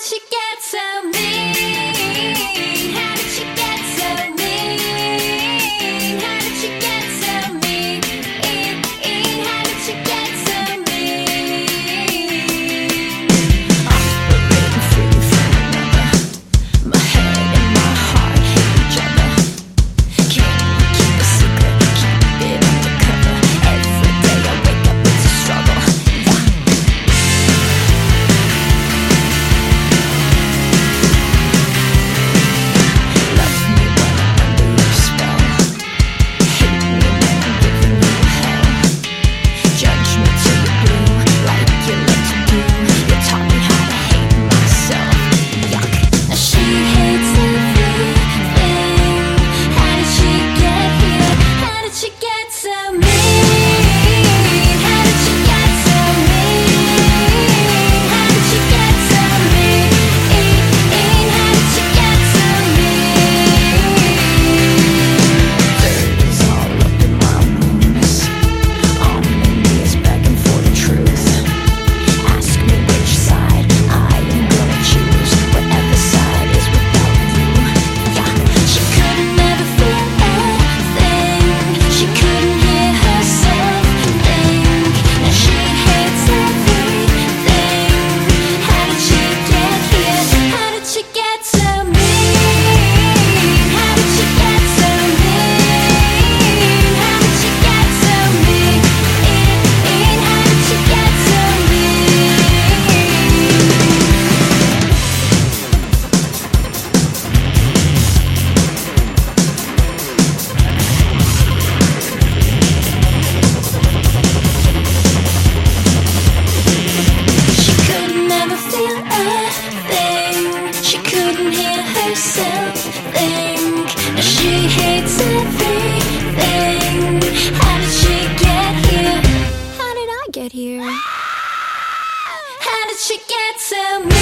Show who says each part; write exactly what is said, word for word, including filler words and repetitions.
Speaker 1: did she get so mean? How did she get so mean? How did she get so mean? How did she get so mean? Operating free from another. My head and my heart hate each other. Can we keep a secret? Keep it undercover. Every day I wake up, it's a struggle. Herself think she hates everything. How did she get here? How did I get here? How did she get so mean?